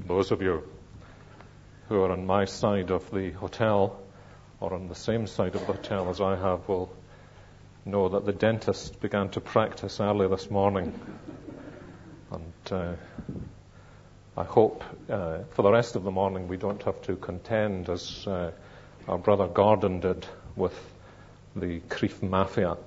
Those of you who are on my side of the hotel, or on the same side of the hotel as I have, will know that the dentist began to practice early this morning. And I hope for the rest of the morning we don't have to contend, as our brother Gordon did, with the Crieff Mafia.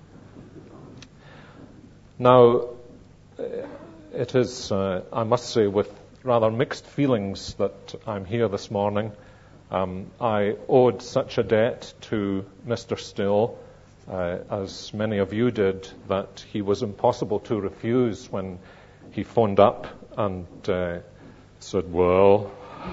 Now, it is, I must say, with rather mixed feelings that I'm here this morning. I owed such a debt to Mr. Still, as many of you did, that he was impossible to refuse when he phoned up and said, well,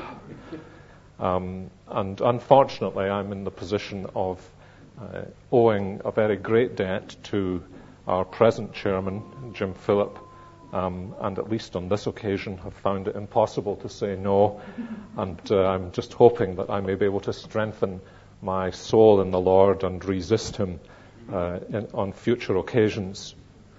and unfortunately I'm in the position of owing a very great debt to our present chairman, Jim Phillip, and at least on this occasion have found it impossible to say no, and I'm just hoping that I may be able to strengthen my soul in the Lord and resist him on future occasions.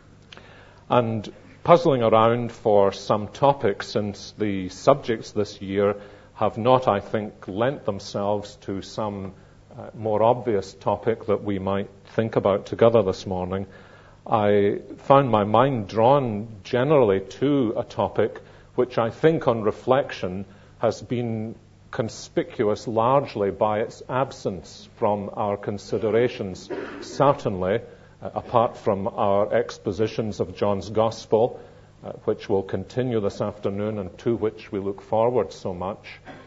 And puzzling around for some topics, since the subjects this year have not, I think, lent themselves to some more obvious topic that we might think about together this morning, I found my mind drawn generally to a topic which I think on reflection has been conspicuous largely by its absence from our considerations, certainly apart from our expositions of John's Gospel, which will continue this afternoon and to which we look forward so much.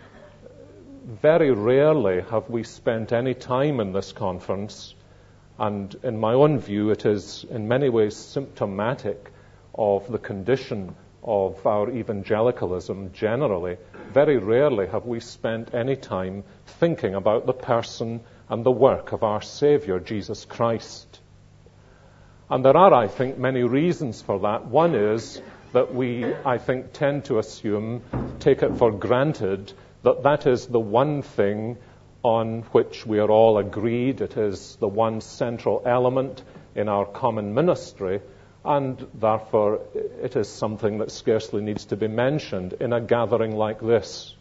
Very rarely have we spent any time in this conference, and in my own view, it is in many ways symptomatic of the condition of our evangelicalism generally. Very rarely have we spent any time thinking about the person and the work of our Savior, Jesus Christ. And there are, I think, many reasons for that. One is that we, I think, tend to assume, take it for granted, that that is the one thing on which we are all agreed. It is the one central element in our common ministry, and therefore it is something that scarcely needs to be mentioned in a gathering like this.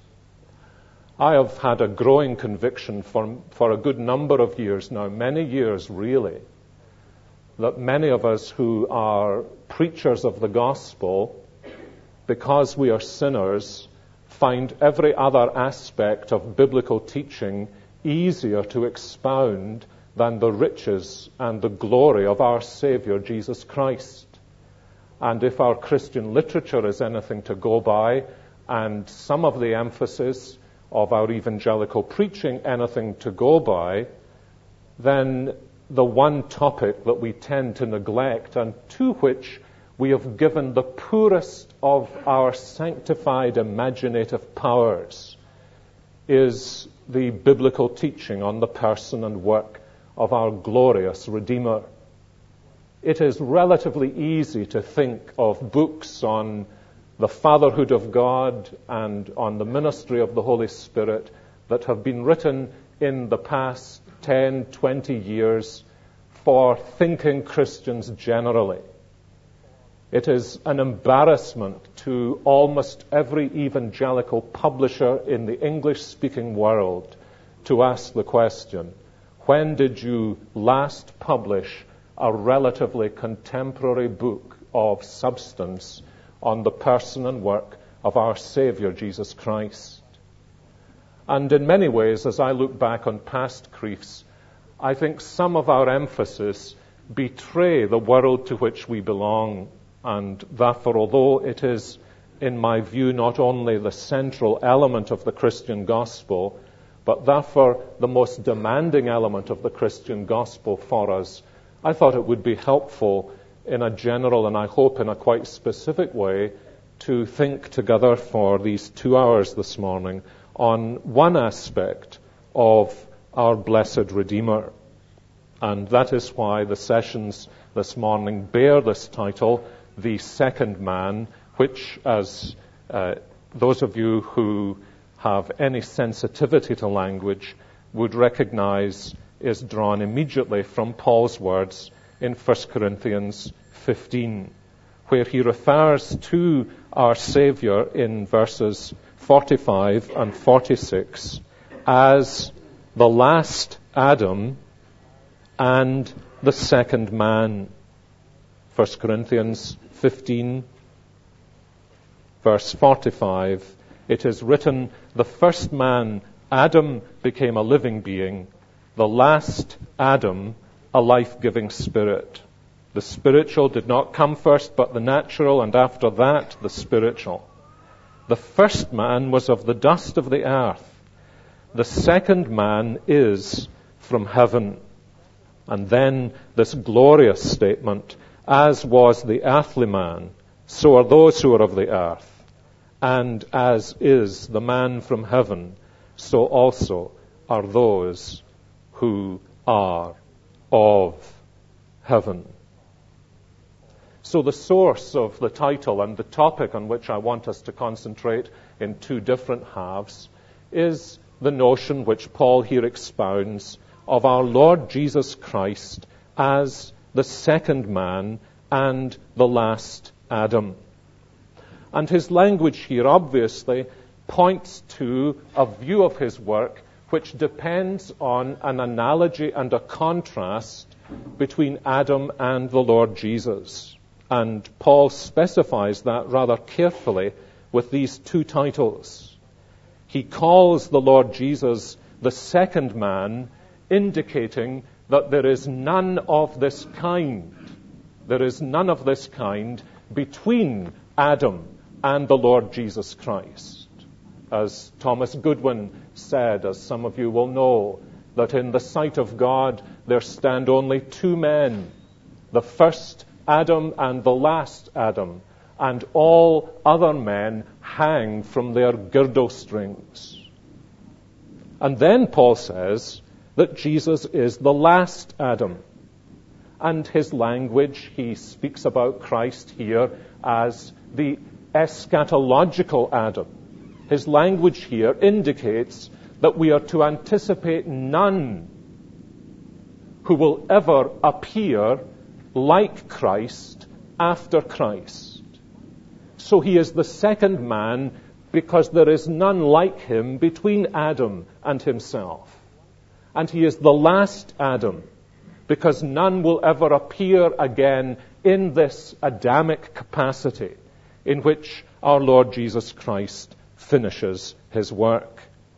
I have had a growing conviction for a good number of years now, many years really, that many of us who are preachers of the gospel, because we are sinners, find every other aspect of biblical teaching easier to expound than the riches and the glory of our Savior, Jesus Christ. And if our Christian literature is anything to go by, and some of the emphasis of our evangelical preaching anything to go by, then the one topic that we tend to neglect, and to which we have given the poorest of our sanctified imaginative powers, is the biblical teaching on the person and work of our glorious Redeemer. It is relatively easy to think of books on the fatherhood of God and on the ministry of the Holy Spirit that have been written in the past 10, 20 years for thinking Christians generally. It is an embarrassment to almost every evangelical publisher in the English-speaking world to ask the question, when did you last publish a relatively contemporary book of substance on the person and work of our Savior, Jesus Christ? And in many ways, as I look back on past Crieffs, I think some of our emphasis betray the world to which we belong. And therefore, although it is, in my view, not only the central element of the Christian gospel, but therefore the most demanding element of the Christian gospel for us, I thought it would be helpful in a general and I hope in a quite specific way to think together for these 2 hours this morning on one aspect of our blessed Redeemer. And that is why the sessions this morning bear this title, The Second Man, which, as those of you who have any sensitivity to language would recognize, is drawn immediately from Paul's words in 1 Corinthians 15, where he refers to our Savior in verses 45 and 46 as the last Adam and the second man. 1 Corinthians 15, verse 45, it is written, the first man, Adam, became a living being. The last Adam, a life-giving spirit. The spiritual did not come first, but the natural, and after that, the spiritual. The first man was of the dust of the earth. The second man is from heaven. And then this glorious statement, as was the earthly man, so are those who are of the earth. And as is the man from heaven, so also are those who are of heaven. So the source of the title and the topic on which I want us to concentrate in two different halves is the notion which Paul here expounds of our Lord Jesus Christ as the second man and the last Adam. And his language here obviously points to a view of his work which depends on an analogy and a contrast between Adam and the Lord Jesus. And Paul specifies that rather carefully with these two titles. He calls the Lord Jesus the second man, indicating that there is none of this kind. There is none of this kind between Adam and the Lord Jesus Christ. As Thomas Goodwin said, as some of you will know, that in the sight of God there stand only two men, the first Adam and the last Adam, and all other men hang from their girdle strings. And then Paul says that Jesus is the last Adam. And his language, he speaks about Christ here as the eschatological Adam. His language here indicates that we are to anticipate none who will ever appear like Christ after Christ. So he is the second man because there is none like him between Adam and himself. And he is the last Adam because none will ever appear again in this Adamic capacity in which our Lord Jesus Christ finishes his work.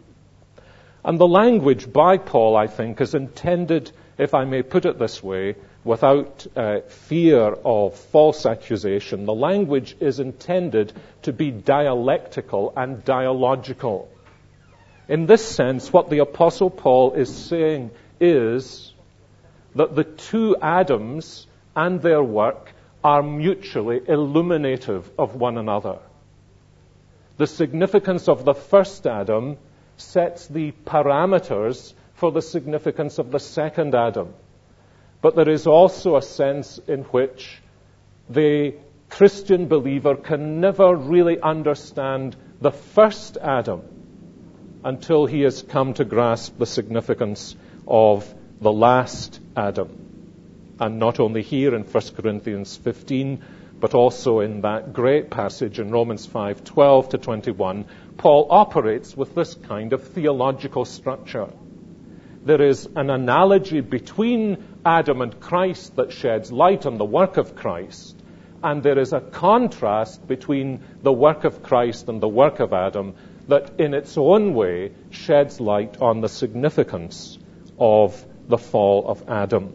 And the language by Paul, I think, is intended, if I may put it this way, without fear of false accusation, the language is intended to be dialectical and dialogical. In this sense, what the Apostle Paul is saying is that the two Adams and their work are mutually illuminative of one another. The significance of the first Adam sets the parameters for the significance of the second Adam. But there is also a sense in which the Christian believer can never really understand the first Adam until he has come to grasp the significance of the last Adam. And not only here in 1 Corinthians 15, but also in that great passage in Romans 5:12 to 21, Paul operates with this kind of theological structure. There is an analogy between Adam and Christ that sheds light on the work of Christ, and there is a contrast between the work of Christ and the work of Adam that in its own way sheds light on the significance of the fall of Adam.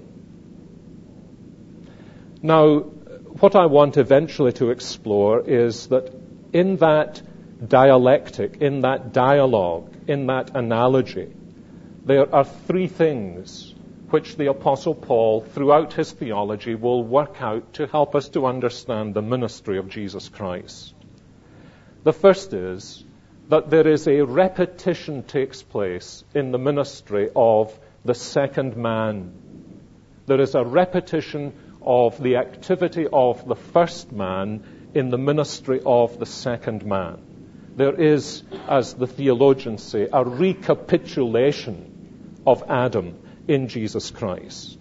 Now, what I want eventually to explore is that in that dialectic, in that dialogue, in that analogy, there are three things which the Apostle Paul, throughout his theology, will work out to help us to understand the ministry of Jesus Christ. The first is that there is a repetition takes place in the ministry of the second man. There is a repetition of the activity of the first man in the ministry of the second man. There is, as the theologians say, a recapitulation of Adam in Jesus Christ.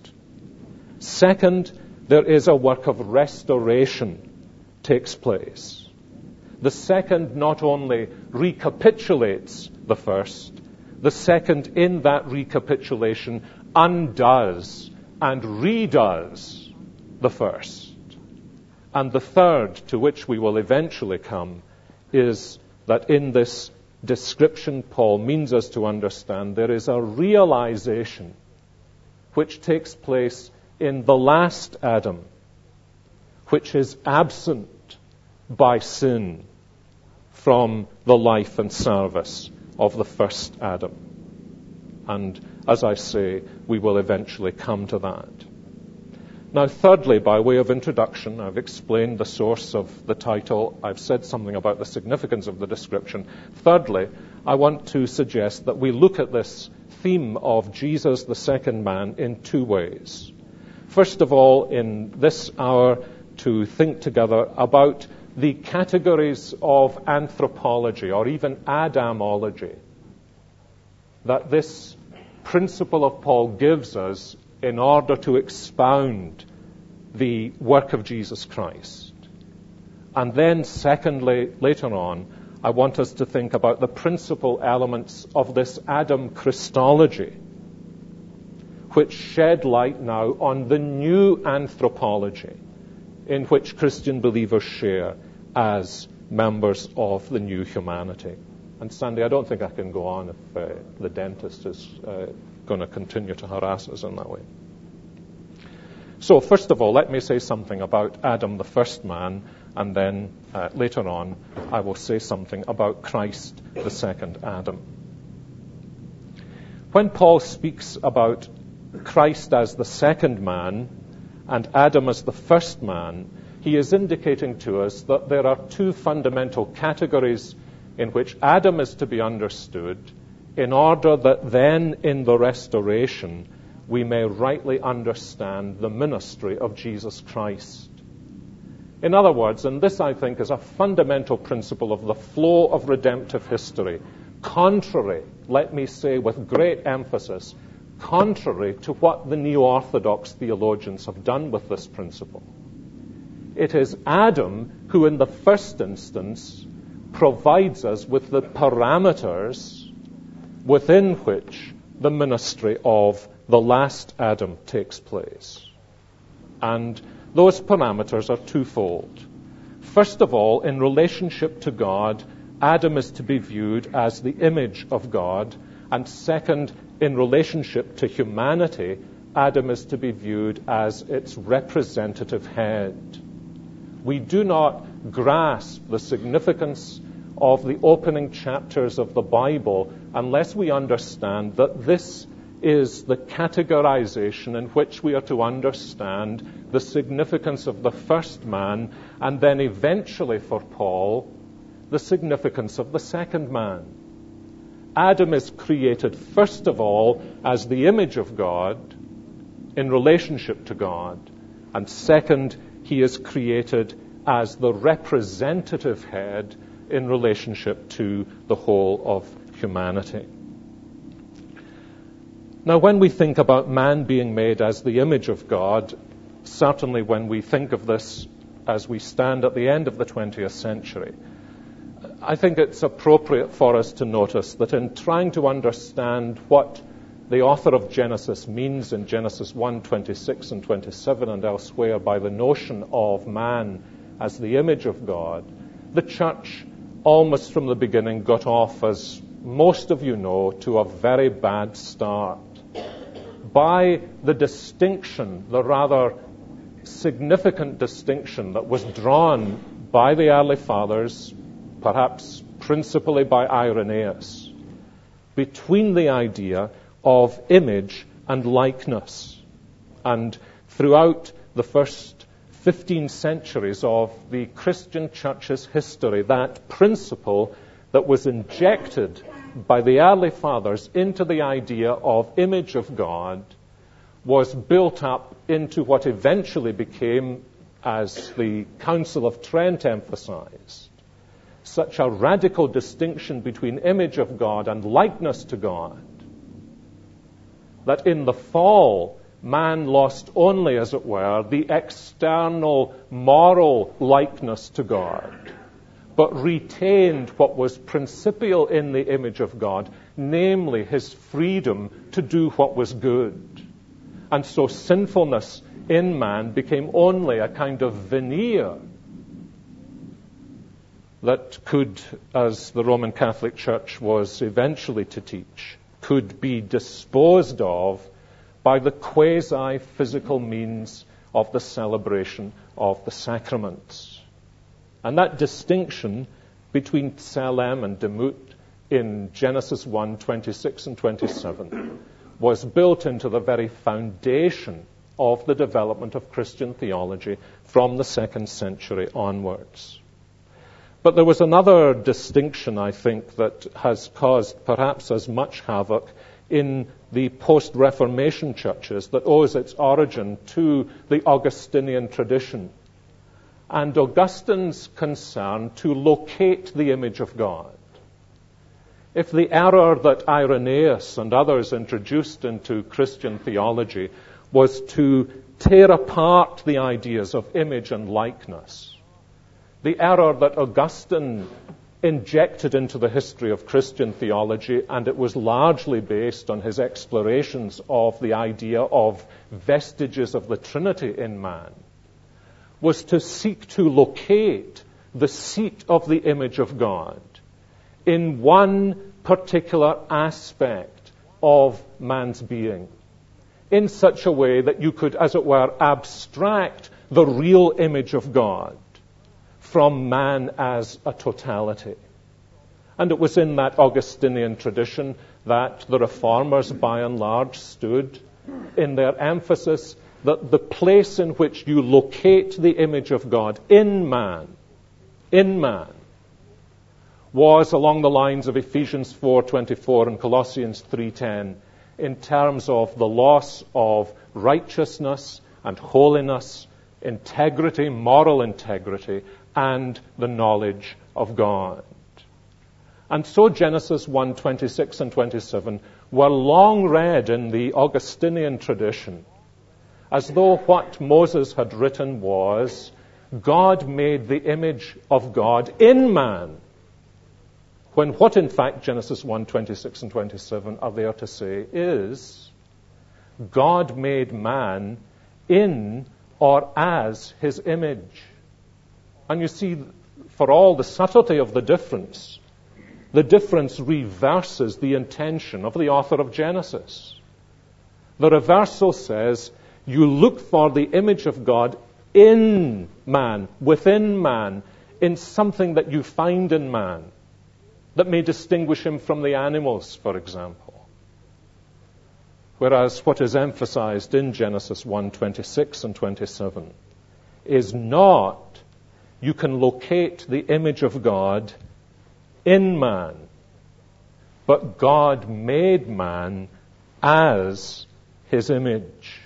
Second, there is a work of restoration takes place. The second not only recapitulates the first, the second in that recapitulation undoes and redoes the first. And the third, to which we will eventually come, is that in this description Paul means us to understand there is a realization which takes place in the last Adam, which is absent by sin from the life and service of the first Adam. And as I say, we will eventually come to that. Now, thirdly, by way of introduction, I've explained the source of the title. I've said something about the significance of the description. Thirdly, I want to suggest that we look at this theme of Jesus, the second man, in two ways. First of all, in this hour, to think together about the categories of anthropology, or even Adamology, that this principle of Paul gives us in order to expound the work of Jesus Christ. And then, secondly, later on, I want us to think about the principal elements of this Adam Christology, which shed light now on the new anthropology in which Christian believers share as members of the new humanity. And Sandy, I don't think I can go on if the dentist is going to continue to harass us in that way. So, first of all, let me say something about Adam, the first man, and then later on I will say something about Christ, the second Adam. When Paul speaks about Christ as the second man and Adam as the first man, he is indicating to us that there are two fundamental categories in which Adam is to be understood in order that then in the restoration we may rightly understand the ministry of Jesus Christ. In other words, and this I think is a fundamental principle of the flow of redemptive history, contrary, let me say with great emphasis, contrary to what the Neo-Orthodox theologians have done with this principle. It is Adam who in the first instance provides us with the parameters within which the ministry of the last Adam takes place. And those parameters are twofold. First of all, in relationship to God, Adam is to be viewed as the image of God. And second, in relationship to humanity, Adam is to be viewed as its representative head. We do not grasp the significance of the opening chapters of the Bible unless we understand that this is the categorization in which we are to understand the significance of the first man, and then eventually for Paul, the significance of the second man. Adam is created first of all as the image of God in relationship to God, and second, he is created as the representative head in relationship to the whole of humanity. Now, when we think about man being made as the image of God, certainly when we think of this as we stand at the end of the 20th century, I think it's appropriate for us to notice that in trying to understand what the author of Genesis means in Genesis 1:26 and 27 and elsewhere by the notion of man as the image of God, the church almost from the beginning got off, as most of you know, to a very bad start. By the distinction, the rather significant distinction that was drawn by the early fathers, perhaps principally by Irenaeus, between the idea of image and likeness. And throughout the first 15 centuries of the Christian church's history, that principle that was injected by the early fathers into the idea of image of God was built up into what eventually became, as the Council of Trent emphasized, such a radical distinction between image of God and likeness to God, that in the fall, man lost only, as it were, the external moral likeness to God, but retained what was principal in the image of God, namely his freedom to do what was good. And so sinfulness in man became only a kind of veneer that could, as the Roman Catholic Church was eventually to teach, could be disposed of by the quasi-physical means of the celebration of the sacraments. And that distinction between Tselem and Demut in Genesis 1, 26 and 27 was built into the very foundation of the development of Christian theology from the 2nd century onwards. But there was another distinction, I think, that has caused perhaps as much havoc in the post-Reformation churches that owes its origin to the Augustinian tradition and Augustine's concern to locate the image of God. If the error that Irenaeus and others introduced into Christian theology was to tear apart the ideas of image and likeness, the error that Augustine injected into the history of Christian theology, and it was largely based on his explorations of the idea of vestiges of the Trinity in man, was to seek to locate the seat of the image of God in one particular aspect of man's being, in such a way that you could, as it were, abstract the real image of God from man as a totality. And it was in that Augustinian tradition that the Reformers, by and large, stood in their emphasis that the place in which you locate the image of God in man, was along the lines of Ephesians 4:24 and Colossians 3:10, in terms of the loss of righteousness and holiness, integrity, moral integrity, and the knowledge of God. And so Genesis 1, 26 and 27 were long read in the Augustinian tradition as though what Moses had written was, God made the image of God in man, when what in fact Genesis 1, 26 and 27 are there to say is, God made man in or as his image. And you see, for all the subtlety of the difference reverses the intention of the author of Genesis. The reversal says, you look for the image of God in man, within man, in something that you find in man that may distinguish him from the animals, for example. Whereas what is emphasized in Genesis 1, 26 and 27 is not you can locate the image of God in man, but God made man as his image.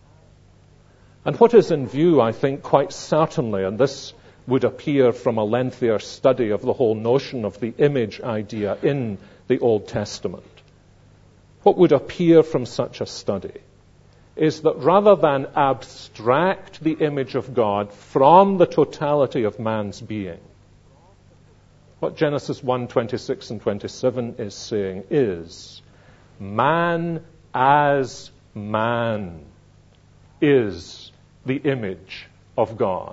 And what is in view, I think, quite certainly, and this would appear from a lengthier study of the whole notion of the image idea in the Old Testament, what would appear from such a study is that rather than abstract the image of God from the totality of man's being, what Genesis 1, 26 and 27 is saying is, man as man is the image of God.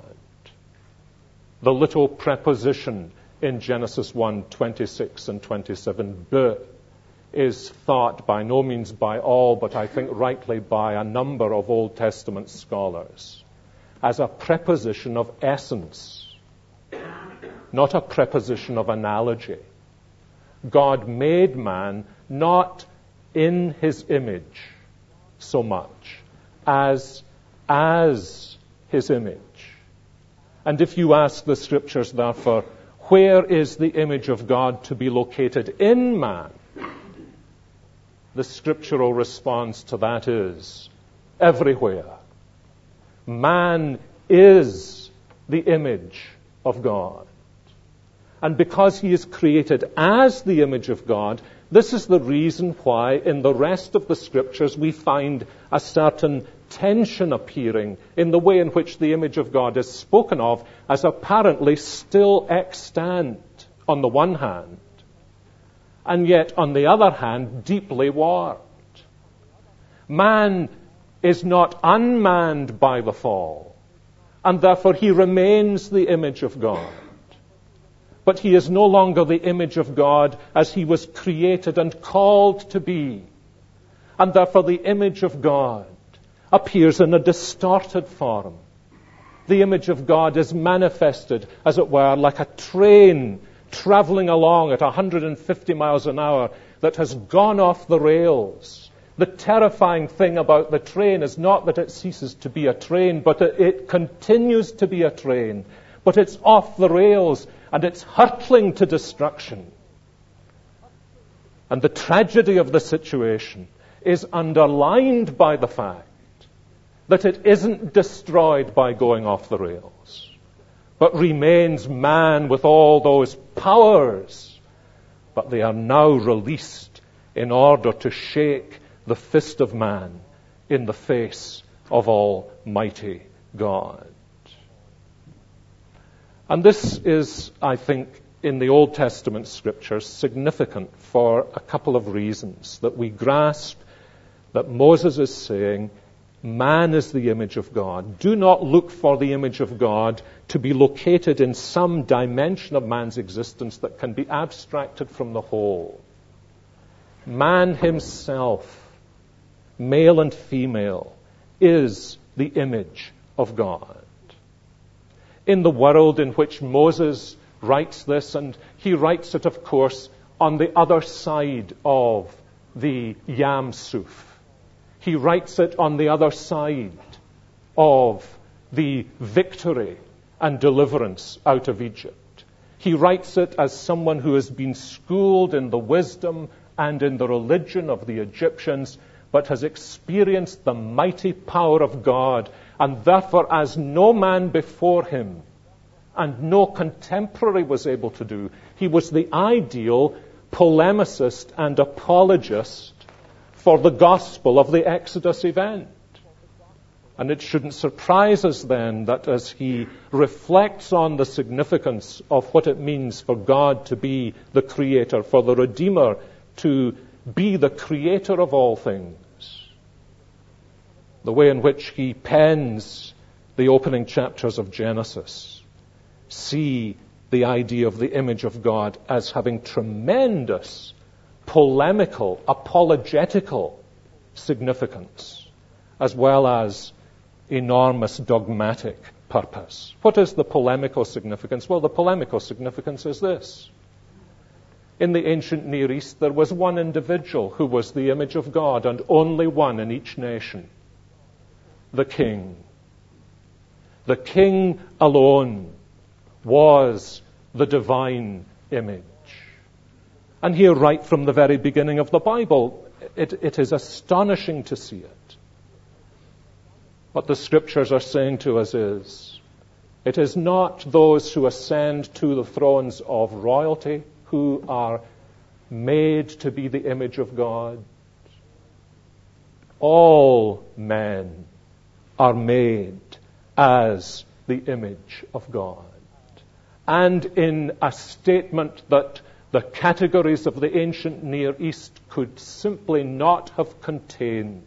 The little preposition in Genesis 1, 26 and 27, be, is thought by no means by all, but I think rightly by a number of Old Testament scholars, as a preposition of essence, not a preposition of analogy. God made man not in his image so much as his image. And if you ask the Scriptures, therefore, where is the image of God to be located in man? The scriptural response to that is everywhere. Man is the image of God. And because he is created as the image of God, this is the reason why in the rest of the Scriptures we find a certain tension appearing in the way in which the image of God is spoken of as apparently still extant on the one hand, and yet on the other hand deeply warped. Man is not unmanned by the fall, and therefore he remains the image of God. But he is no longer the image of God as he was created and called to be. And therefore the image of God appears in a distorted form. The image of God is manifested, as it were, like a train traveling along at 150 miles an hour that has gone off the rails. The terrifying thing about the train is not that it ceases to be a train, but that it continues to be a train. But it's off the rails, and it's hurtling to destruction. And the tragedy of the situation is underlined by the fact that it isn't destroyed by going off the rails, but remains man with all those powers. But they are now released in order to shake the fist of man in the face of Almighty God. And this is, I think, in the Old Testament scriptures significant for a couple of reasons. That we grasp that Moses is saying, man is the image of God. Do not look for the image of God to be located in some dimension of man's existence that can be abstracted from the whole. Man himself, male and female, is the image of God. In the world in which Moses writes this, and he writes it, of course, on the other side of the Yam Suf. He writes it on the other side of the victory and deliverance out of Egypt. He writes it as someone who has been schooled in the wisdom and in the religion of the Egyptians, but has experienced the mighty power of God, and therefore as no man before him and no contemporary was able to do, he was the ideal polemicist and apologist for the gospel of the Exodus event. And it shouldn't surprise us then that as he reflects on the significance of what it means for God to be the creator, for the Redeemer to be the creator of all things, the way in which he pens the opening chapters of Genesis, see the idea of the image of God as having tremendous polemical, apologetical significance, as well as enormous dogmatic purpose. What is the polemical significance? Well, the polemical significance is this. In the ancient Near East, there was one individual who was the image of God, and only one in each nation. The king. The king alone was the divine image. And here, right from the very beginning of the Bible, it is astonishing to see it. What the scriptures are saying to us is, it is not those who ascend to the thrones of royalty who are made to be the image of God. All men are made as the image of God. And in a statement that the categories of the ancient Near East could simply not have contained,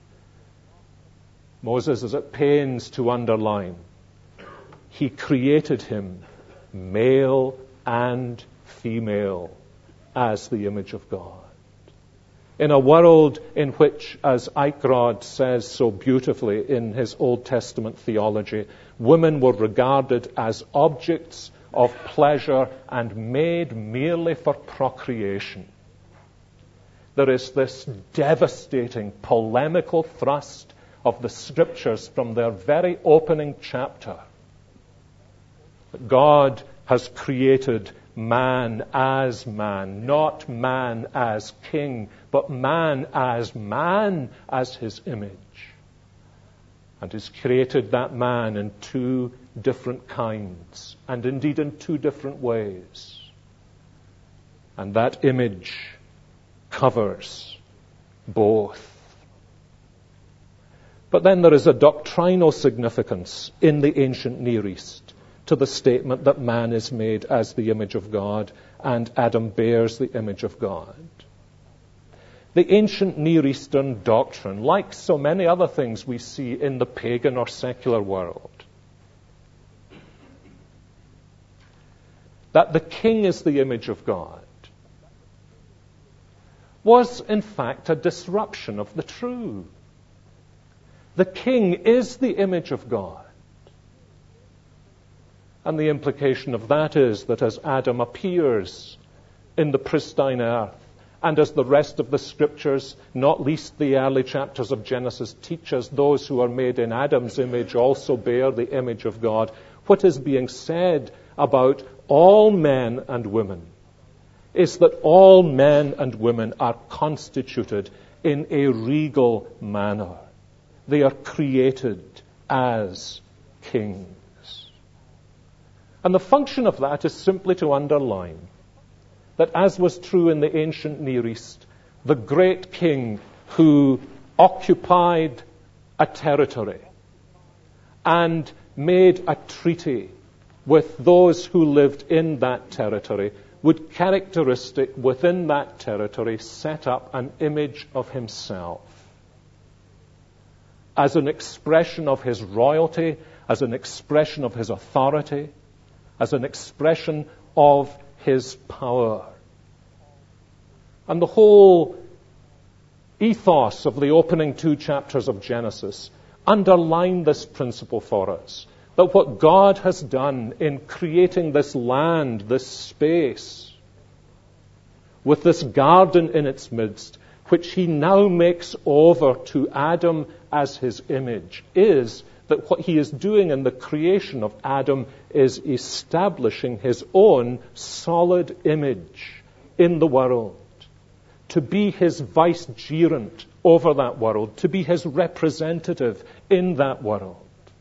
Moses is at pains to underline, he created him male and female as the image of God. In a world in which, as Eichrodt says so beautifully in his Old Testament theology, women were regarded as objects of pleasure and made merely for procreation, there is this devastating polemical thrust of the scriptures from their very opening chapter. God has created man as man, not man as king, but man as his image. And has created that man in two different kinds, and indeed in two different ways. And that image covers both. But then there is a doctrinal significance in the ancient Near East to the statement that man is made as the image of God and Adam bears the image of God. The ancient Near Eastern doctrine, like so many other things we see in the pagan or secular world, that the king is the image of God, was in fact a disruption of the true. The king is the image of God. And the implication of that is that as Adam appears in the pristine earth, and as the rest of the scriptures, not least the early chapters of Genesis, teach us, those who are made in Adam's image also bear the image of God. What is being said about all men and women is that all men and women are constituted in a regal manner. They are created as kings. And the function of that is simply to underline that, as was true in the ancient Near East, the great king who occupied a territory and made a treaty with those who lived in that territory would characteristic within that territory set up an image of himself as an expression of his royalty, as an expression of his authority, as an expression of his power. And the whole ethos of the opening 2 chapters of Genesis underline this principle for us, that what God has done in creating this land, this space, with this garden in its midst, which he now makes over to Adam as his image, is that what he is doing in the creation of Adam is establishing his own solid image in the world, to be his vicegerent over that world, to be his representative in that world.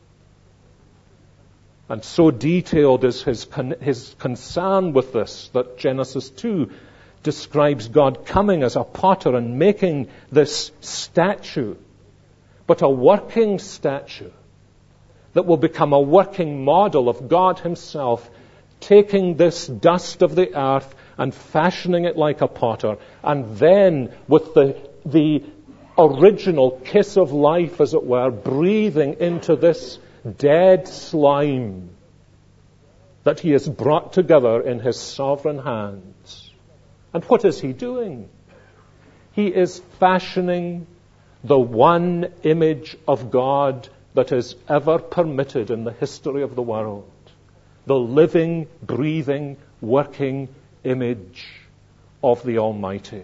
And so detailed is his concern with this that Genesis 2 describes God coming as a potter and making this statue, but a working statue that will become a working model of God himself, taking this dust of the earth and fashioning it like a potter, and then with the original kiss of life, as it were, breathing into this dead slime that he has brought together in his sovereign hands. And what is he doing? He is fashioning the one image of God that is ever permitted in the history of the world. The living, breathing, working image of the Almighty.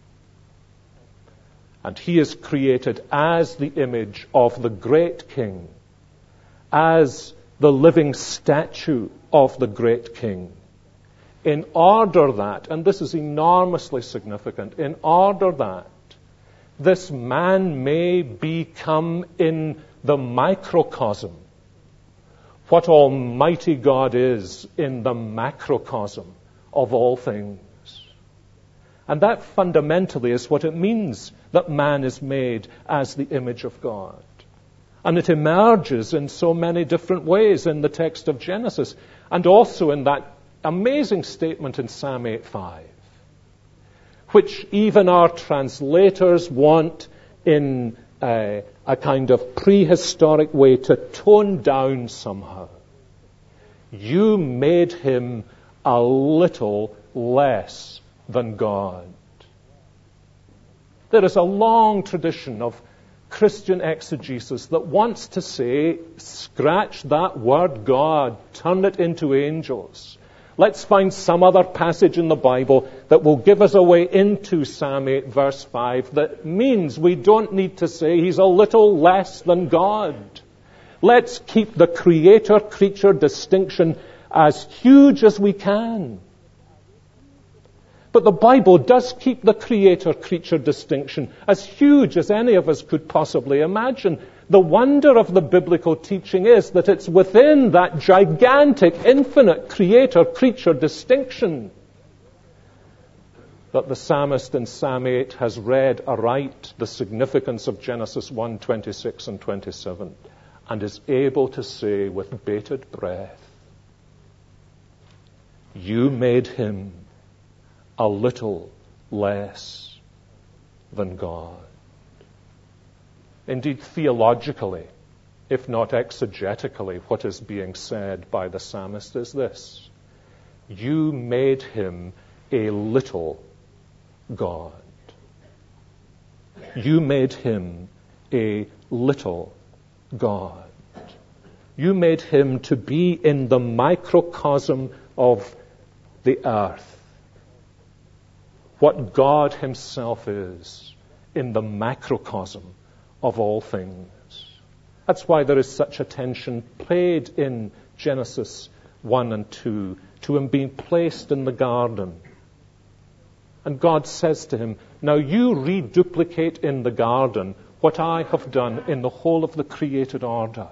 And he is created as the image of the great King, as the living statue of the great King, in order that, and this is enormously significant, in order that this man may become in the microcosm what Almighty God is in the macrocosm of all things. And that fundamentally is what it means that man is made as the image of God. And it emerges in so many different ways in the text of Genesis, and also in that amazing statement in Psalm 8:5, which even our translators want in a kind of prehistoric way to tone down somehow. You made him a little less than God. There is a long tradition of Christian exegesis that wants to say, scratch that word God, turn it into angels. Let's find some other passage in the Bible that will give us a way into Psalm 8 verse 5 that means we don't need to say he's a little less than God. Let's keep the creator-creature distinction as huge as we can. But the Bible does keep the creator-creature distinction as huge as any of us could possibly imagine. The wonder of the biblical teaching is that it's within that gigantic, infinite creator-creature distinction that the psalmist in Psalm 8 has read aright the significance of Genesis 1:26 and 27 and is able to say with bated breath, you made him a little less than God. Indeed, theologically, if not exegetically, what is being said by the psalmist is this: you made him a little God. You made him a little God. You made him to be in the microcosm of the earth what God himself is in the macrocosm of all things. That's why there is such attention paid in Genesis 1 and 2 to him being placed in the garden. And God says to him, now you reduplicate in the garden what I have done in the whole of the created order.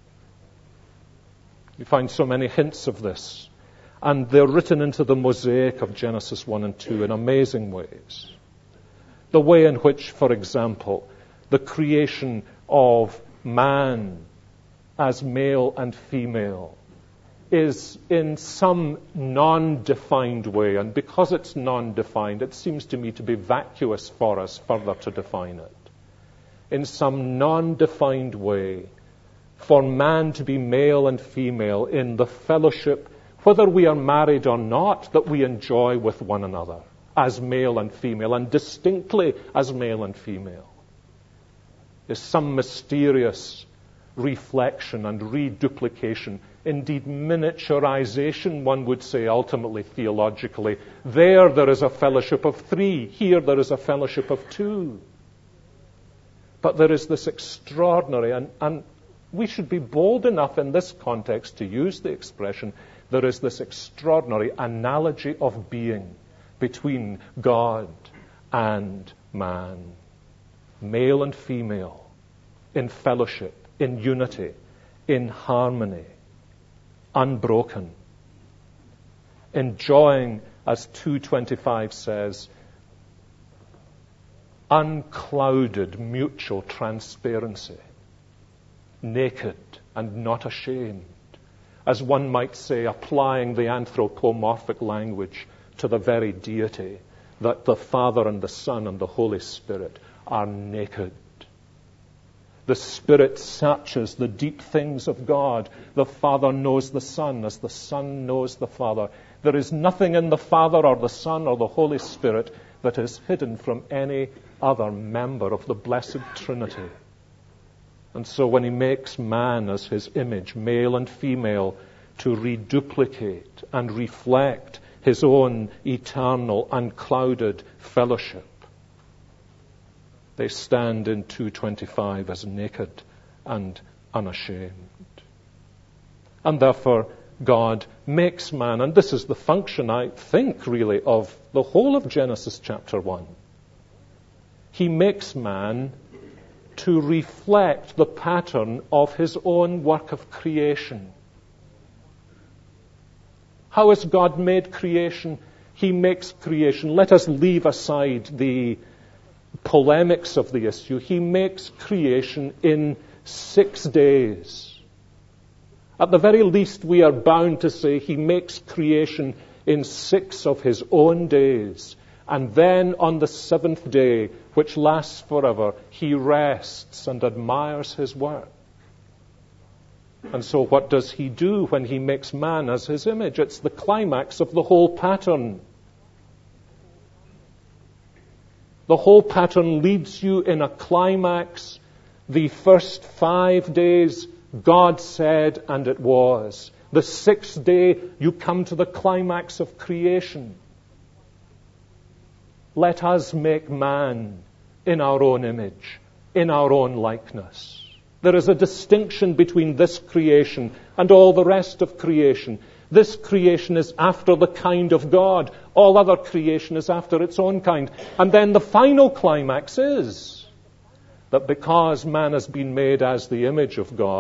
You find so many hints of this. And they're written into the mosaic of Genesis 1 and 2 in amazing ways. The way in which, for example, the creation of man as male and female is in some non-defined way. And because it's non-defined, it seems to me to be vacuous for us further to define it. In some non-defined way, for man to be male and female in the fellowship, whether we are married or not, that we enjoy with one another as male and female, and distinctly as male and female, is some mysterious reflection and reduplication, indeed miniaturization, one would say ultimately theologically. There is a fellowship of three. Here there is a fellowship of two. But there is this extraordinary, and we should be bold enough in this context to use the expression, there is this extraordinary analogy of being between God and man, male and female, in fellowship, in unity, in harmony, unbroken, enjoying, as 2:25 says, unclouded mutual transparency, naked and not ashamed, as one might say, applying the anthropomorphic language to the very deity, that the Father and the Son and the Holy Spirit are naked. The Spirit searches the deep things of God. The Father knows the Son as the Son knows the Father. There is nothing in the Father or the Son or the Holy Spirit that is hidden from any other member of the Blessed Trinity. And so when he makes man as his image, male and female, to reduplicate and reflect his own eternal, unclouded fellowship, they stand in 2:25 as naked and unashamed. And therefore, God makes man, and this is the function, I think, really, of the whole of Genesis chapter 1. He makes man to reflect the pattern of his own work of creation. How has God made creation? He makes creation. Let us leave aside the polemics of the issue. He makes creation in 6 days. At the very least, we are bound to say he makes creation in 6 of his own days. And then on the 7th day, which lasts forever, he rests and admires his work. And so what does he do when he makes man as his image? It's the climax of the whole pattern. The whole pattern leads you in a climax. The first 5 days, God said, and it was. The 6th day, you come to the climax of creation. Let us make man in our own image, in our own likeness. There is a distinction between this creation and all the rest of creation. This creation is after the kind of God. All other creation is after its own kind. And then the final climax is that because man has been made as the image of God,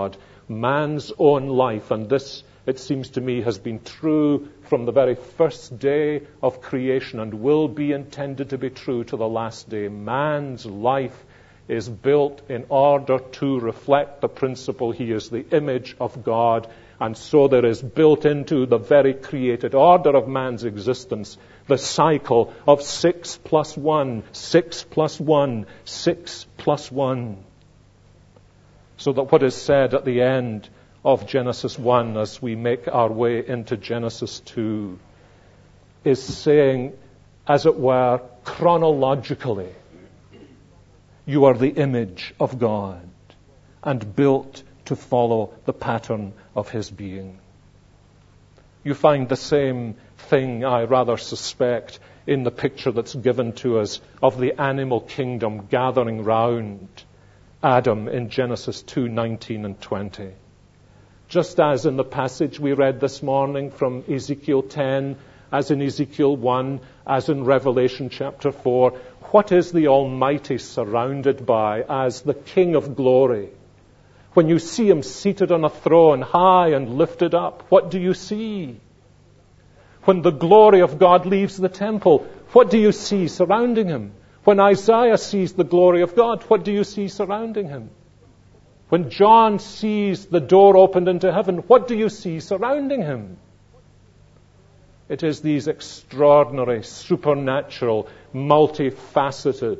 man's own life, and this, it seems to me, has been true from the very first day of creation and will be intended to be true to the last day. Man's life is built in order to reflect the principle he is the image of God, and so there is built into the very created order of man's existence the cycle of 6 plus 1, 6 plus 1, 6 plus 1. So that what is said at the end of Genesis 1 as we make our way into Genesis 2 is saying, as it were, chronologically, you are the image of God and built to follow the pattern of his being. You find the same thing, I rather suspect, in the picture that's given to us of the animal kingdom gathering round Adam in Genesis 2:19 and 20. Just as in the passage we read this morning from Ezekiel 10, as in Ezekiel 1, as in Revelation chapter 4, what is the Almighty surrounded by as the King of glory? When you see him seated on a throne, high and lifted up, what do you see? When the glory of God leaves the temple, what do you see surrounding him? When Isaiah sees the glory of God, what do you see surrounding him? When John sees the door opened into heaven, what do you see surrounding him? It is these extraordinary, supernatural, multifaceted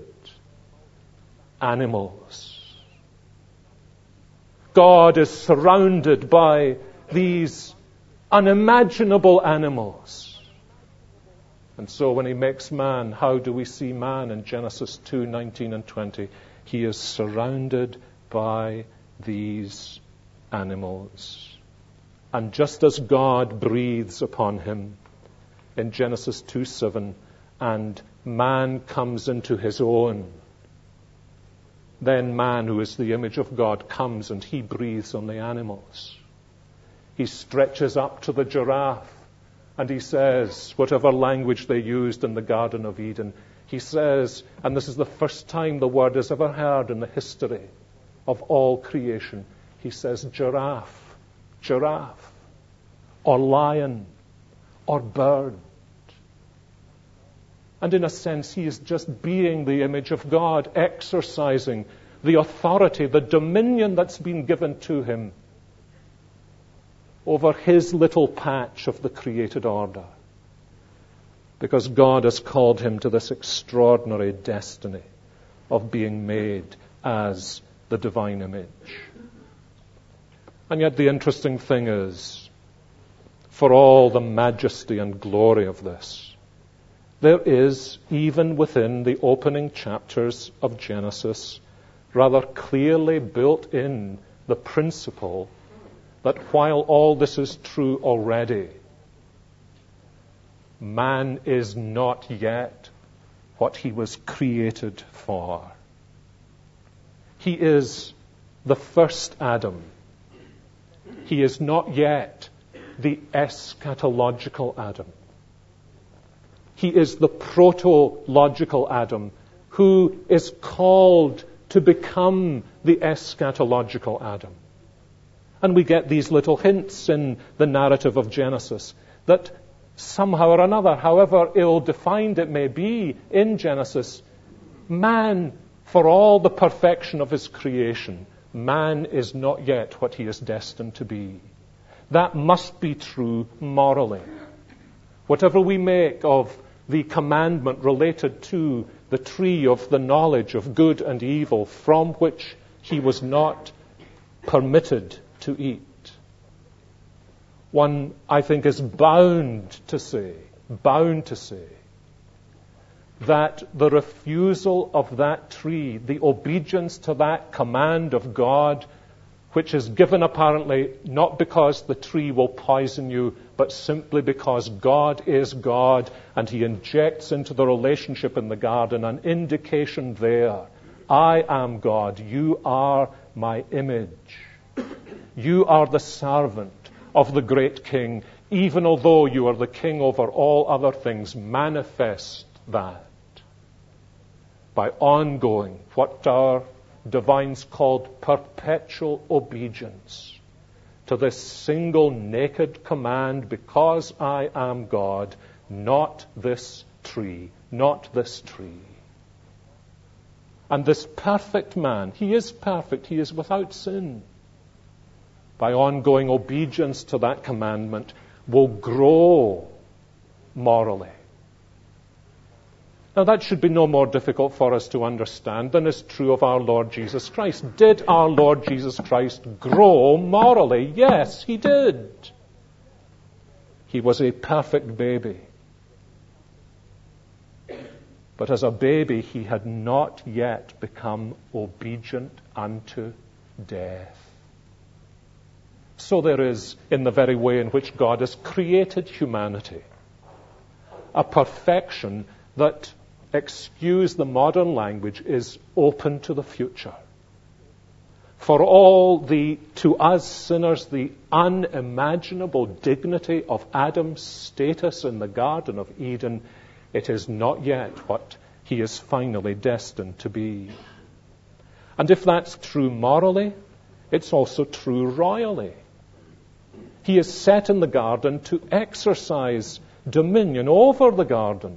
animals. God is surrounded by these unimaginable animals. And so when he makes man, how do we see man in Genesis 2:19 and 20? He is surrounded by these animals. And just as God breathes upon him in Genesis 2:7, and man comes into his own, then man, who is the image of God, comes and he breathes on the animals. He stretches up to the giraffe and he says, whatever language they used in the Garden of Eden, he says, and this is the first time the word is ever heard in the history of all creation, he says giraffe, giraffe, or lion, or bird. And in a sense, he is just being the image of God, exercising the authority, the dominion that's been given to him over his little patch of the created order. Because God has called him to this extraordinary destiny of being made as the divine image. And yet the interesting thing is, for all the majesty and glory of this, there is, even within the opening chapters of Genesis, rather clearly built in the principle that while all this is true already, man is not yet what he was created for. He is the first Adam. He is not yet the eschatological Adam. He is the proto-logical Adam who is called to become the eschatological Adam. And we get these little hints in the narrative of Genesis that somehow or another, however ill-defined it may be in Genesis, man, for all the perfection of his creation, man is not yet what he is destined to be. That must be true morally. Whatever we make of the commandment related to the tree of the knowledge of good and evil from which he was not permitted to eat, one, I think, is bound to say that the refusal of that tree, the obedience to that command of God, which is given apparently not because the tree will poison you, but simply because God is God and he injects into the relationship in the garden an indication there. I am God. You are my image. You are the servant of the great King. Even although you are the king over all other things, manifest that by ongoing, what our divines called perpetual obedience to this single naked command, because I am God, not this tree, not this tree. And this perfect man, he is perfect, he is without sin, by ongoing obedience to that commandment, will grow morally. Now that should be no more difficult for us to understand than is true of our Lord Jesus Christ. Did our Lord Jesus Christ grow morally? Yes, he did. He was a perfect baby. But as a baby, he had not yet become obedient unto death. So there is, in the very way in which God has created humanity, a perfection that, excuse the modern language, is open to the future. For all to us sinners, the unimaginable dignity of Adam's status in the Garden of Eden, it is not yet what he is finally destined to be. And if that's true morally, it's also true royally. He is set in the garden to exercise dominion over the garden.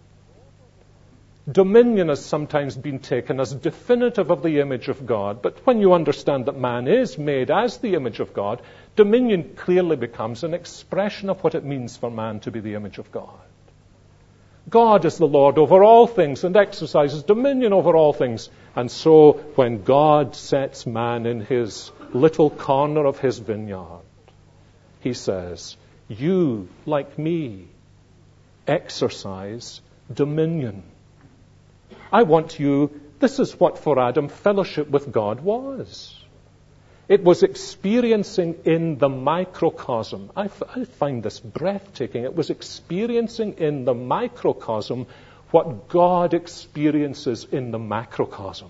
Dominion has sometimes been taken as definitive of the image of God, but when you understand that man is made as the image of God, dominion clearly becomes an expression of what it means for man to be the image of God. God is the Lord over all things and exercises dominion over all things. And so when God sets man in his little corner of his vineyard, he says, you, like me, exercise dominion. I want you, this is what for Adam fellowship with God was. It was experiencing in the microcosm. I find this breathtaking. It was experiencing in the microcosm what God experiences in the macrocosm.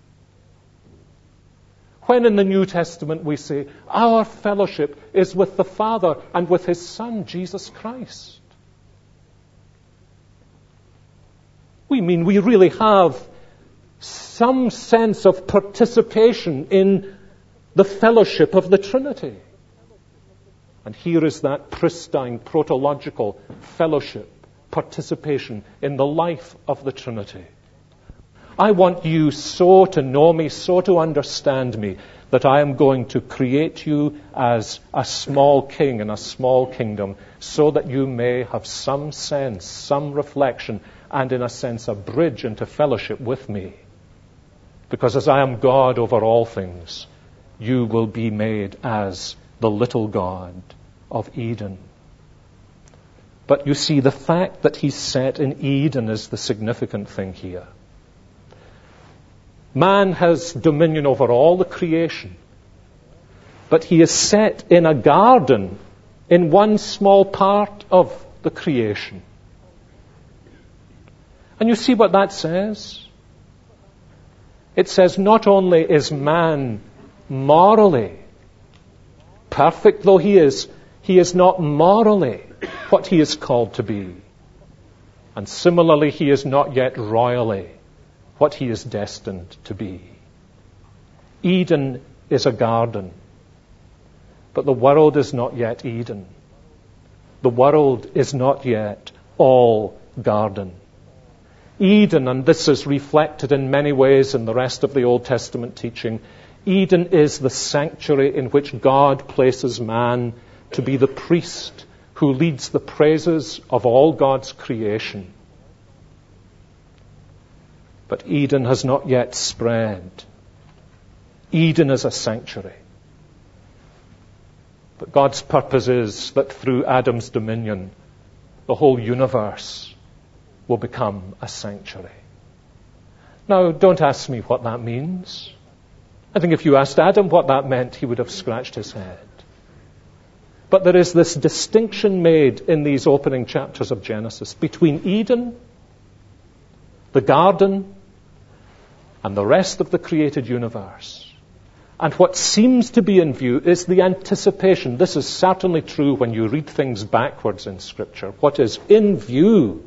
When in the New Testament we say, our fellowship is with the Father and with His Son, Jesus Christ. We mean we really have some sense of participation in the fellowship of the Trinity. And here is that pristine, protological fellowship, participation in the life of the Trinity. I want you so to know me, so to understand me, that I am going to create you as a small king in a small kingdom, so that you may have some sense, some reflection, and in a sense a bridge into fellowship with me. Because as I am God over all things, you will be made as the little God of Eden. But you see, the fact that he's set in Eden is the significant thing here. Man has dominion over all the creation, but he is set in a garden in one small part of the creation. And you see what that says? It says not only is man morally, perfect though he is not morally what he is called to be. And similarly, he is not yet royally what he is destined to be. Eden is a garden, but the world is not yet Eden. The world is not yet all garden. Eden, and this is reflected in many ways in the rest of the Old Testament teaching, Eden is the sanctuary in which God places man to be the priest who leads the praises of all God's creation. But Eden has not yet spread. Eden is a sanctuary. But God's purpose is that through Adam's dominion, the whole universe will become a sanctuary. Now, don't ask me what that means. I think if you asked Adam what that meant, he would have scratched his head. But there is this distinction made in these opening chapters of Genesis between Eden, the garden, and the rest of the created universe. And what seems to be in view is the anticipation. This is certainly true when you read things backwards in Scripture. What is in view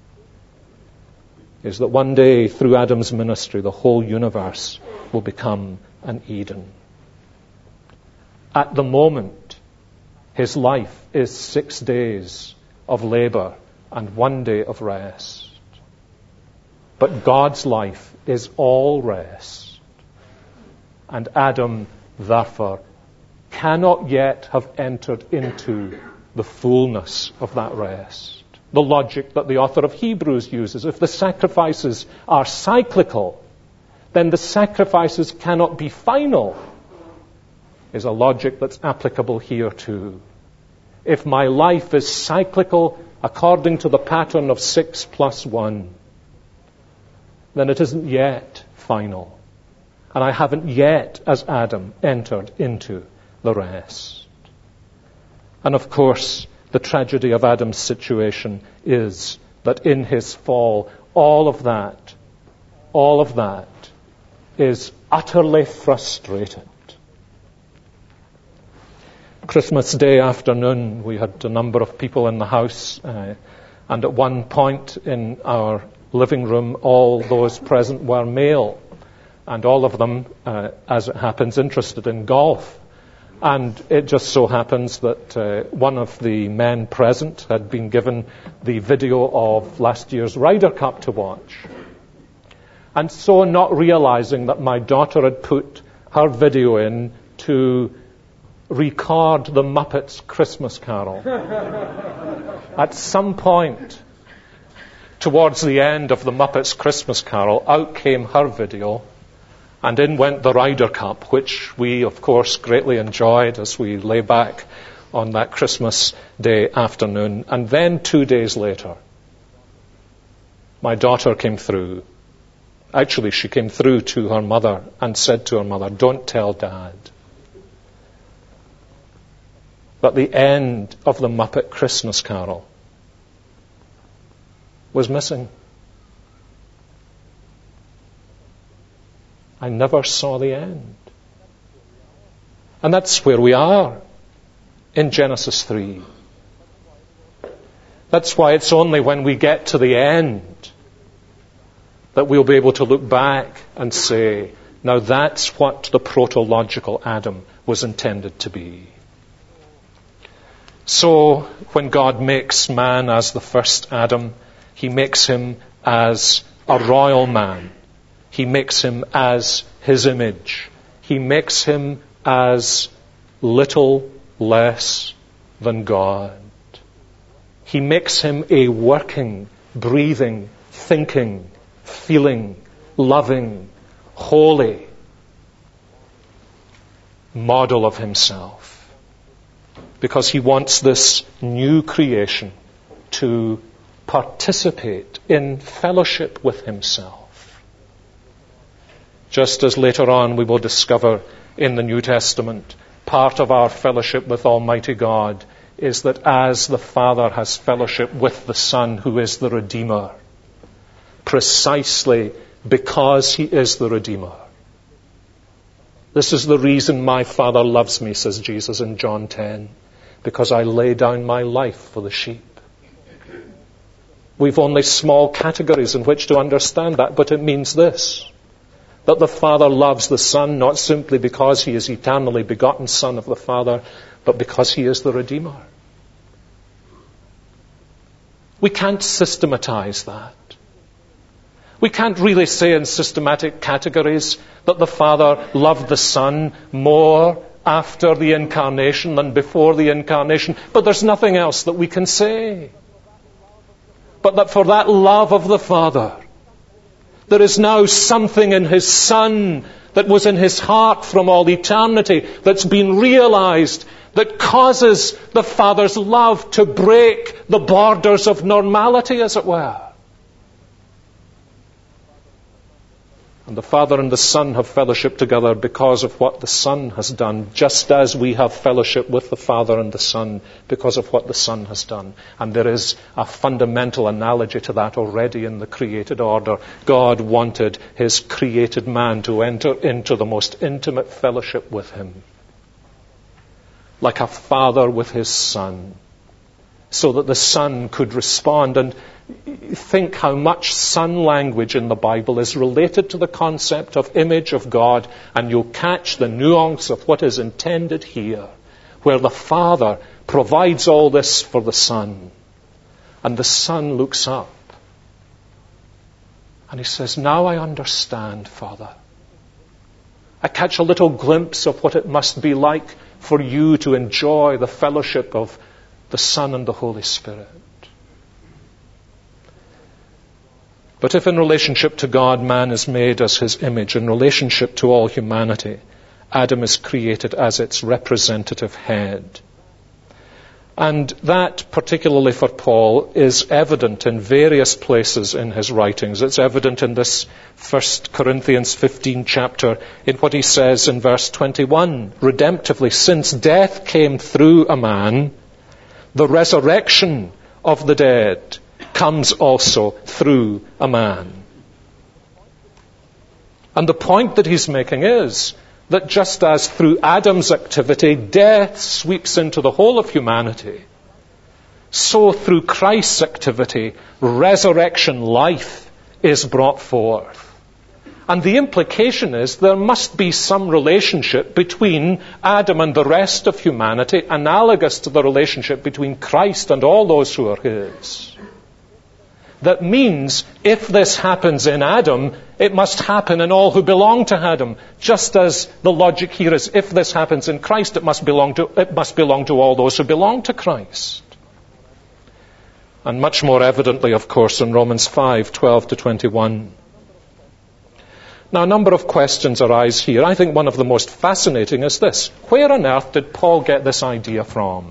is that one day, through Adam's ministry, the whole universe will become an Eden. At the moment, his life is 6 days of labor and 1 day of rest. But God's life is all rest. And Adam, therefore, cannot yet have entered into the fullness of that rest. The logic that the author of Hebrews uses, if the sacrifices are cyclical, then the sacrifices cannot be final, is a logic that's applicable here too. If my life is cyclical according to the pattern of 6 plus 1, then it isn't yet final. And I haven't yet, as Adam, entered into the rest. And of course, the tragedy of Adam's situation is that in his fall, all of that is utterly frustrated. Christmas Day afternoon, we had a number of people in the house, and at one point in our living room, all those present were male, and all of them, as it happens, interested in golf. And it just so happens that one of the men present had been given the video of last year's Ryder Cup to watch. And so, not realizing that my daughter had put her video in to record the Muppets Christmas Carol, at some point towards the end of the Muppets Christmas Carol, out came her video, and in went the Ryder Cup, which we, of course, greatly enjoyed as we lay back on that Christmas Day afternoon. And then 2 days later, my daughter came through. Actually, she came through to her mother and said to her mother, "Don't tell Dad." But the end of the Muppet Christmas Carol was missing. I never saw the end. And that's where we are in Genesis 3. That's why it's only when we get to the end that we'll be able to look back and say, now that's what the protological Adam was intended to be. So, when God makes man as the first Adam, he makes him as a royal man. He makes him as his image. He makes him as little less than God. He makes him a working, breathing, thinking, feeling, loving, holy model of himself. Because he wants this new creation to participate in fellowship with himself. Just as later on we will discover in the New Testament, part of our fellowship with Almighty God is that as the Father has fellowship with the Son, who is the Redeemer, precisely because he is the Redeemer. This is the reason my Father loves me, says Jesus in John 10, because I lay down my life for the sheep. We've only small categories in which to understand that, but it means this, that the Father loves the Son not simply because he is eternally begotten Son of the Father, but because he is the Redeemer. We can't systematize that. We can't really say in systematic categories that the Father loved the Son more after the incarnation than before the incarnation, but there's nothing else that we can say. But that for that love of the Father, there is now something in his Son that was in his heart from all eternity that's been realized, that causes the Father's love to break the borders of normality, as it were. And the Father and the Son have fellowship together because of what the Son has done, just as we have fellowship with the Father and the Son because of what the Son has done. And there is a fundamental analogy to that already in the created order. God wanted his created man to enter into the most intimate fellowship with him, like a father with his son. so that the Son could respond. And think how much Son language in the Bible is related to the concept of image of God, and you'll catch the nuance of what is intended here, where the Father provides all this for the Son, and the Son looks up and he says, now I understand, Father. I catch a little glimpse of what it must be like for you to enjoy the fellowship of the Son and the Holy Spirit. But if in relationship to God, man is made as his image, in relationship to all humanity, Adam is created as its representative head. And that, particularly for Paul, is evident in various places in his writings. It's evident in this 1 Corinthians 15 chapter, in what he says in verse 21, redemptively, since death came through a man, the resurrection of the dead comes also through a man. And the point that he's making is that just as through Adam's activity, death sweeps into the whole of humanity, so through Christ's activity, resurrection life is brought forth. And the implication is there must be some relationship between Adam and the rest of humanity, analogous to the relationship between Christ and all those who are his. That means if this happens in Adam, it must happen in all who belong to Adam. Just as the logic here is, if this happens in Christ, it must belong to all those who belong to Christ. And much more evidently, of course, in Romans 5:12 to 21. Now, a number of questions arise here. I think one of the most fascinating is this. Where on earth did Paul get this idea from?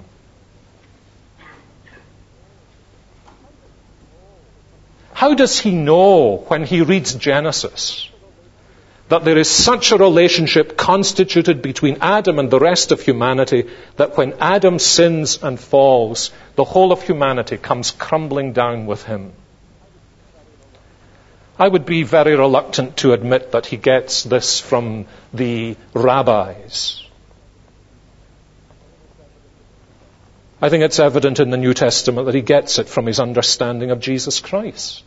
How does he know when he reads Genesis that there is such a relationship constituted between Adam and the rest of humanity that when Adam sins and falls, the whole of humanity comes crumbling down with him? I would be very reluctant to admit that he gets this from the rabbis. I think it's evident in the New Testament that he gets it from his understanding of Jesus Christ.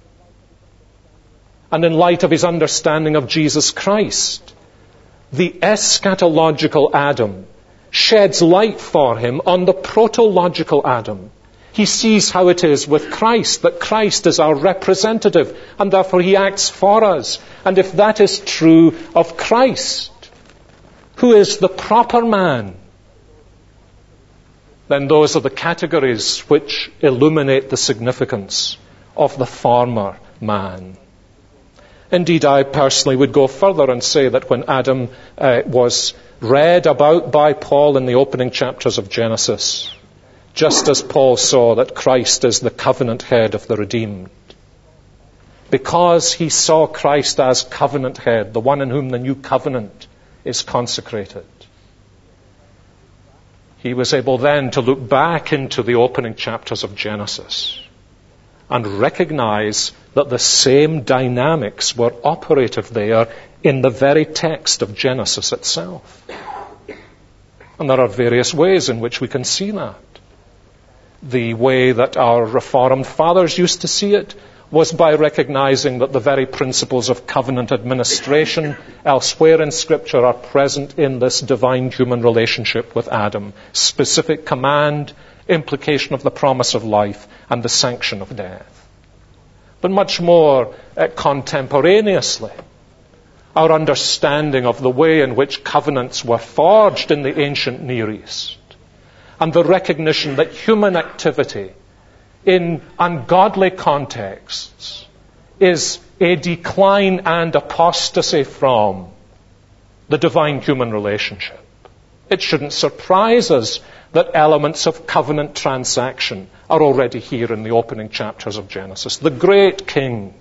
And in light of his understanding of Jesus Christ, the eschatological Adam sheds light for him on the protological Adam. He sees how it is with Christ, that Christ is our representative, and therefore he acts for us. And if that is true of Christ, who is the proper man, then those are the categories which illuminate the significance of the former man. Indeed, I personally would go further and say that when Adam was read about by Paul in the opening chapters of Genesis, just as Paul saw that Christ is the covenant head of the redeemed, because he saw Christ as covenant head, the one in whom the new covenant is consecrated, he was able then to look back into the opening chapters of Genesis and recognize that the same dynamics were operative there in the very text of Genesis itself. And there are various ways in which we can see that. The way that our Reformed fathers used to see it was by recognizing that the very principles of covenant administration elsewhere in Scripture are present in this divine human relationship with Adam. Specific command, implication of the promise of life, and the sanction of death. But much more contemporaneously, our understanding of the way in which covenants were forged in the ancient Near East, and the recognition that human activity in ungodly contexts is a decline and apostasy from the divine human relationship. It shouldn't surprise us that elements of covenant transaction are already here in the opening chapters of Genesis. The great king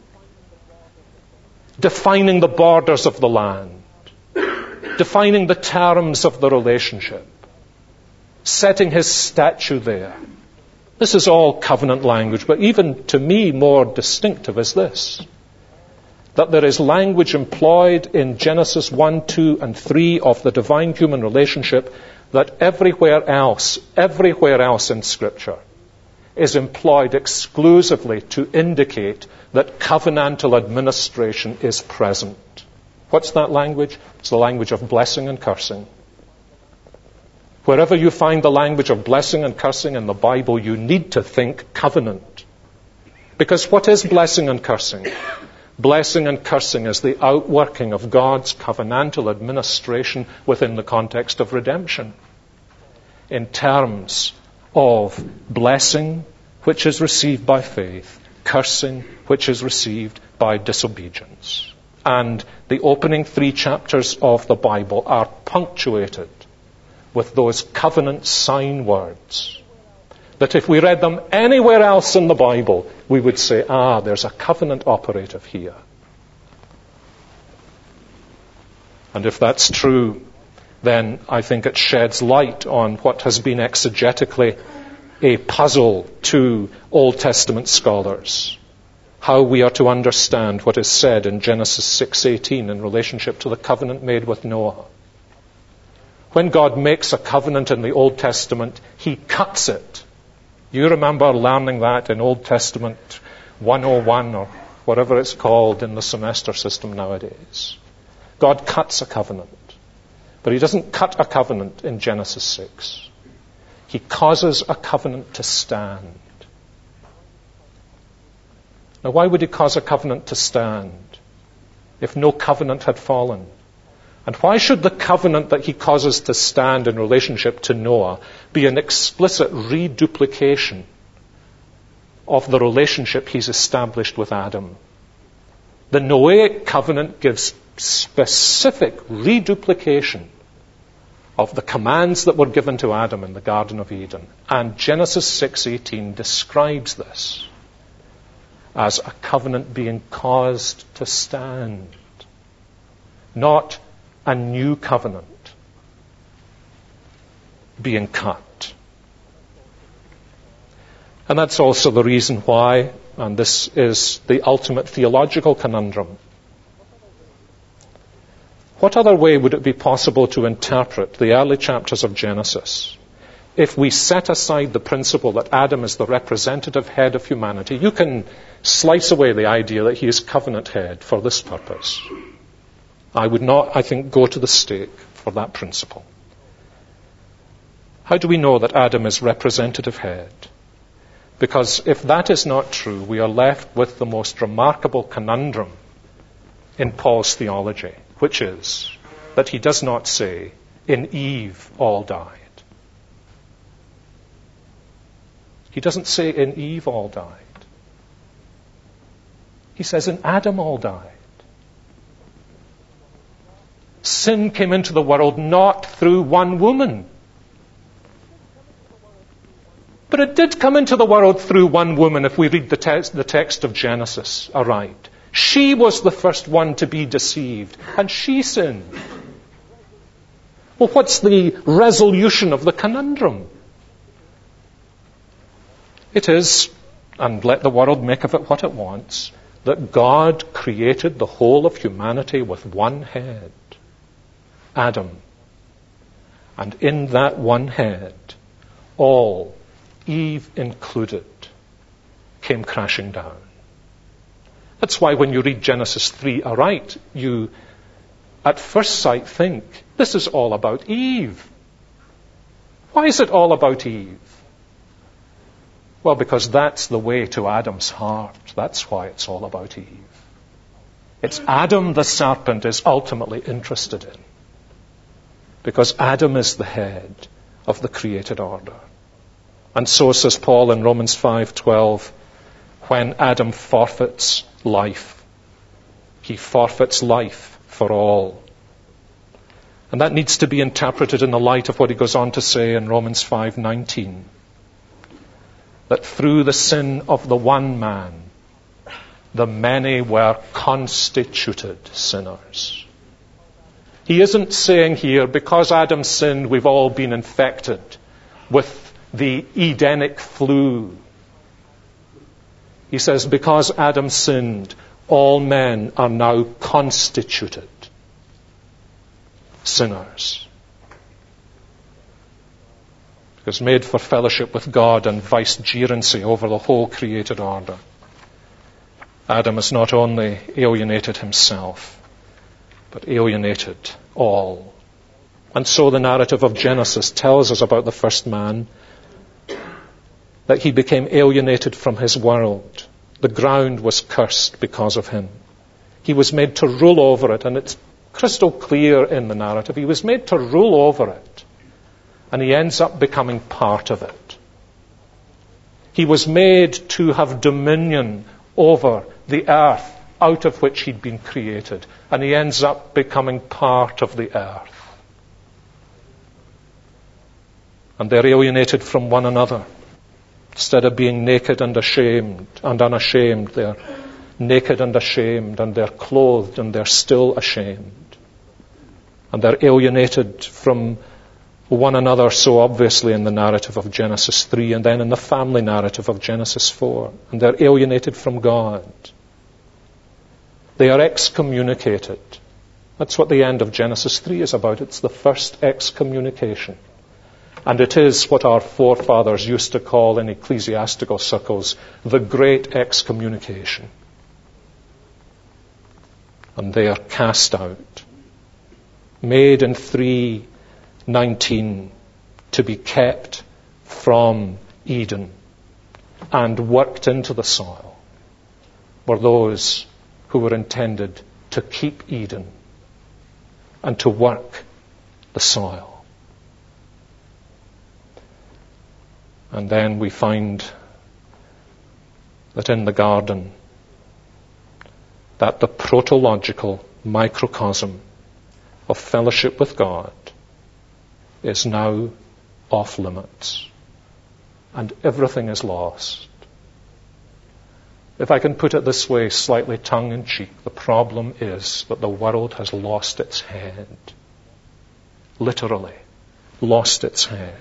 defining the borders of the land, defining the terms of the relationship, setting his statue there. This is all covenant language, but even to me more distinctive is this, that there is language employed in Genesis 1, 2, and 3 of the divine human relationship that everywhere else in Scripture is employed exclusively to indicate that covenantal administration is present. What's that language? It's the language of blessing and cursing. Wherever you find the language of blessing and cursing in the Bible, you need to think covenant. Because what is blessing and cursing? Blessing and cursing is the outworking of God's covenantal administration within the context of redemption. In terms of blessing, which is received by faith, cursing, which is received by disobedience. And the opening 3 chapters of the Bible are punctuated with those covenant sign words that if we read them anywhere else in the Bible, we would say, there's a covenant operative here. And if that's true, then I think it sheds light on what has been exegetically a puzzle to Old Testament scholars. How we are to understand what is said in Genesis 6:18 in relationship to the covenant made with Noah. When God makes a covenant in the Old Testament, He cuts it. You remember learning that in Old Testament 101 or whatever it's called in the semester system nowadays. God cuts a covenant. But He doesn't cut a covenant in Genesis 6. He causes a covenant to stand. Now, why would He cause a covenant to stand if no covenant had fallen? And why should the covenant that He causes to stand in relationship to Noah be an explicit reduplication of the relationship He's established with Adam? The Noahic covenant gives specific reduplication of the commands that were given to Adam in the Garden of Eden. And Genesis 6:18 describes this as a covenant being caused to stand, not a new covenant being cut. And that's also the reason why, and this is the ultimate theological conundrum, what other way would it be possible to interpret the early chapters of Genesis if we set aside the principle that Adam is the representative head of humanity? You can slice away the idea that he is covenant head for this purpose. I would not, I think, go to the stake for that principle. How do we know that Adam is representative head? Because if that is not true, we are left with the most remarkable conundrum in Paul's theology, which is that he does not say, in Eve all died. He doesn't say, in Eve all died. He says, in Adam all died. Sin came into the world not through one woman. But it did come into the world through one woman if we read the text of Genesis aright. She was the first one to be deceived, and she sinned. Well, what's the resolution of the conundrum? It is, and let the world make of it what it wants, that God created the whole of humanity with one head, Adam. And in that one head, all, Eve included, came crashing down. That's why when you read Genesis 3 aright, you at first sight think, this is all about Eve. Why is it all about Eve? Well, because that's the way to Adam's heart. That's why it's all about Eve. It's Adam the serpent is ultimately interested in. Because Adam is the head of the created order. And so says Paul in Romans 5:12, when Adam forfeits life, he forfeits life for all. And that needs to be interpreted in the light of what he goes on to say in Romans 5:19, that through the sin of the one man, the many were constituted sinners. He isn't saying here, because Adam sinned, we've all been infected with the Edenic flu. He says, because Adam sinned, all men are now constituted sinners. is made for fellowship with God and vicegerency over the whole created order. Adam has not only alienated himself, but alienated all. And so the narrative of Genesis tells us about the first man, that he became alienated from his world. The ground was cursed because of him. He was made to rule over it, and it's crystal clear in the narrative. He was made to rule over it, and he ends up becoming part of it. He was made to have dominion over the earth out of which he'd been created, and he ends up becoming part of the earth. And they're alienated from one another. Instead of being naked and ashamed and unashamed, they're naked and ashamed, and they're clothed and they're still ashamed. And they're alienated from one another so obviously in the narrative of Genesis 3 and then in the family narrative of Genesis 4. And they're alienated from God. They are excommunicated. That's what the end of Genesis 3 is about. It's the first excommunication. And it is what our forefathers used to call in ecclesiastical circles the great excommunication. And they are cast out, made in 3:19 to be kept from Eden and worked into the soil were those who were intended to keep Eden and to work the soil. And then we find that in the garden, that the protological microcosm of fellowship with God is now off limits, and everything is lost. If I can put it this way, slightly tongue-in-cheek, the problem is that the world has lost its head. Literally, lost its head.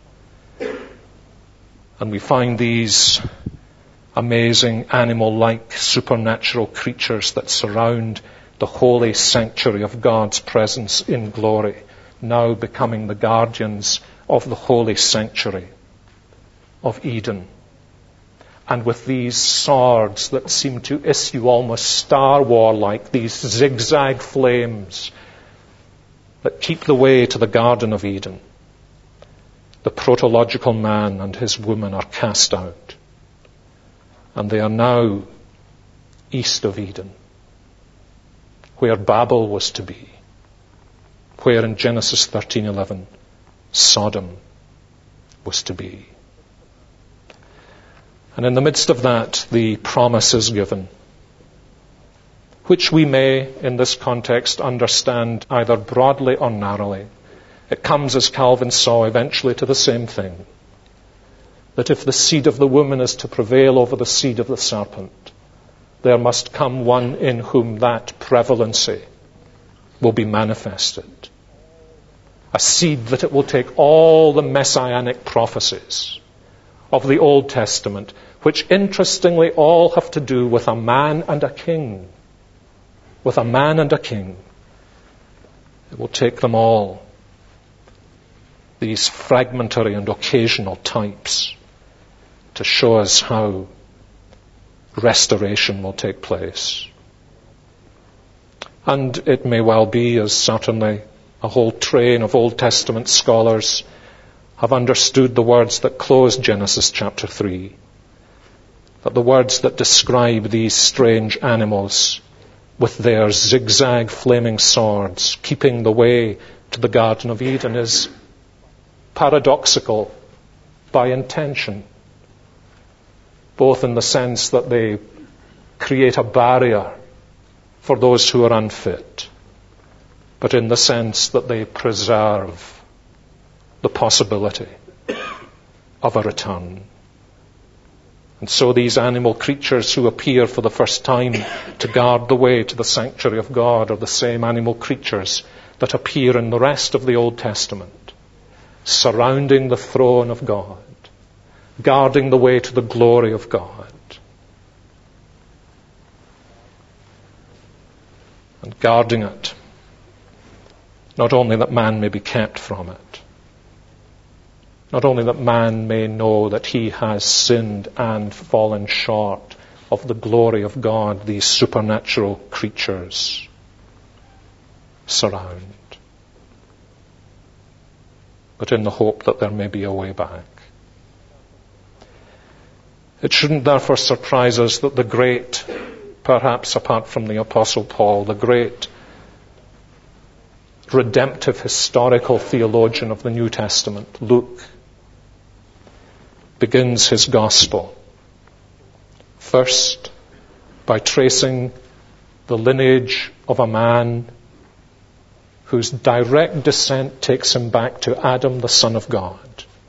And we find these amazing animal-like supernatural creatures that surround the holy sanctuary of God's presence in glory, now becoming the guardians of the holy sanctuary of Eden. And with these swords that seem to issue almost Star Wars-like, these zigzag flames that keep the way to the Garden of Eden, the protological man and his woman are cast out. And they are now east of Eden, where Babel was to be, where in Genesis 13:11 Sodom was to be. And in the midst of that, the promise is given, which we may, in this context, understand either broadly or narrowly. It comes, as Calvin saw, eventually to the same thing, that if the seed of the woman is to prevail over the seed of the serpent, there must come one in whom that prevalency will be manifested. A seed that it will take all the messianic prophecies of the Old Testament, which interestingly all have to do with a man and a king. With a man and a king. It will take them all, these fragmentary and occasional types, to show us how restoration will take place. And it may well be, as certainly a whole train of Old Testament scholars have understood the words that close Genesis chapter 3, that the words that describe these strange animals with their zigzag flaming swords keeping the way to the Garden of Eden is paradoxical by intention, both in the sense that they create a barrier for those who are unfit, but in the sense that they preserve the possibility of a return. And so these animal creatures who appear for the first time to guard the way to the sanctuary of God are the same animal creatures that appear in the rest of the Old Testament, surrounding the throne of God, guarding the way to the glory of God, and guarding it, not only that man may be kept from it, Not only that man may know that he has sinned and fallen short of the glory of God, these supernatural creatures surround, but in the hope that there may be a way back. It shouldn't therefore surprise us that the great, perhaps apart from the Apostle Paul, the great redemptive historical theologian of the New Testament, Luke, begins his gospel first by tracing the lineage of a man whose direct descent takes him back to Adam, the Son of God,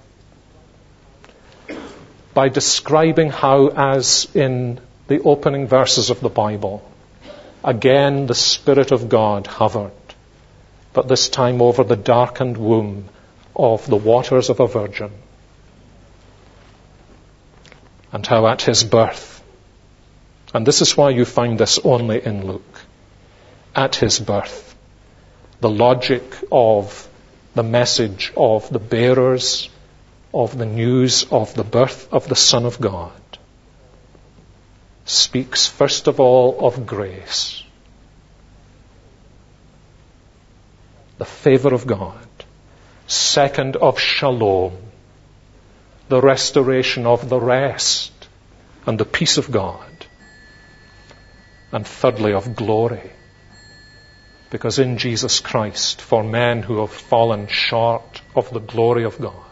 by describing how, as in the opening verses of the Bible, again the Spirit of God hovered, but this time over the darkened womb of the waters of a virgin, and how at his birth, and this is why you find this only in Luke, at his birth, the logic of the message of the bearers of the news of the birth of the Son of God speaks first of all of grace, the favor of God, second of shalom, the restoration of the rest and the peace of God, and thirdly of glory. Because in Jesus Christ, for men who have fallen short of the glory of God,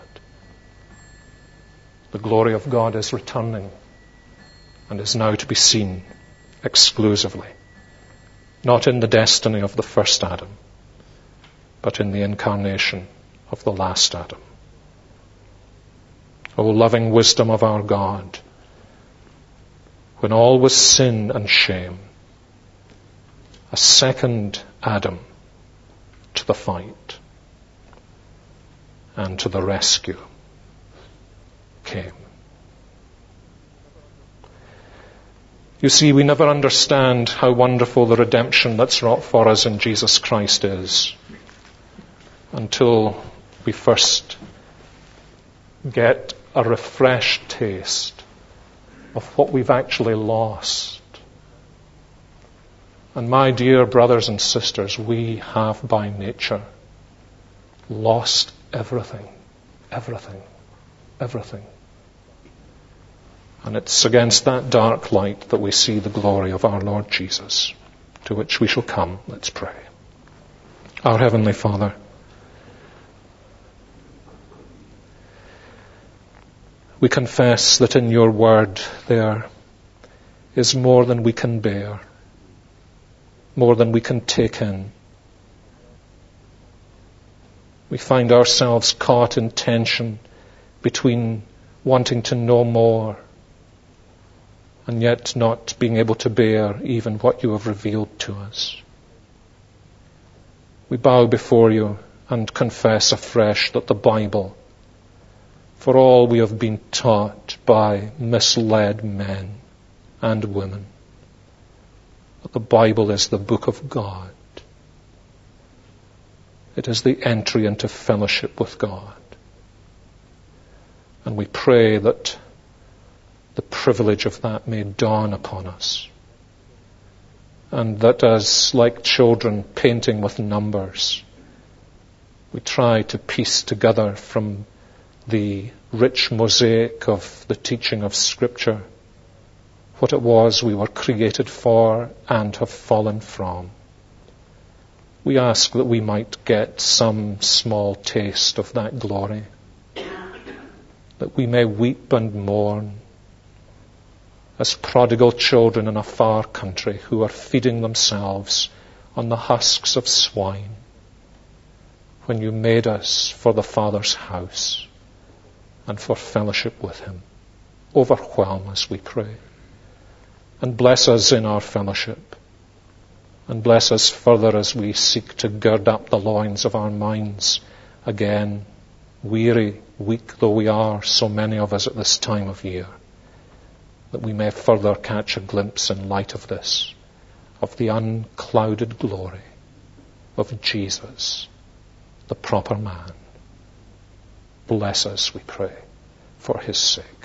the glory of God is returning and is now to be seen exclusively, not in the destiny of the first Adam, but in the incarnation of the last Adam. O loving wisdom of our God, when all was sin and shame, a second Adam to the fight and to the rescue came. You see, we never understand how wonderful the redemption that's wrought for us in Jesus Christ is until we first get a refreshed taste of what we've actually lost. And my dear brothers and sisters, we have by nature lost everything, everything, everything. And it's against that dark light that we see the glory of our Lord Jesus, to which we shall come. Let's pray. Our Heavenly Father, we confess that in your word there is more than we can bear, more than we can take in. We find ourselves caught in tension between wanting to know more and yet not being able to bear even what you have revealed to us. We bow before you and confess afresh that the Bible, for all we have been taught by misled men and women, that the Bible is the book of God. It is the entry into fellowship with God. And we pray that the privilege of that may dawn upon us. And that as, like children painting with numbers, we try to piece together from the rich mosaic of the teaching of Scripture what it was we were created for and have fallen from. We ask that we might get some small taste of that glory, that we may weep and mourn as prodigal children in a far country who are feeding themselves on the husks of swine, when you made us for the Father's house and for fellowship with him. Overwhelm us, we pray, and bless us in our fellowship, and bless us further as we seek to gird up the loins of our minds again, weary, weak though we are, so many of us at this time of year, that we may further catch a glimpse in light of this, of the unclouded glory of Jesus, the proper man. Bless us, we pray, for his sake.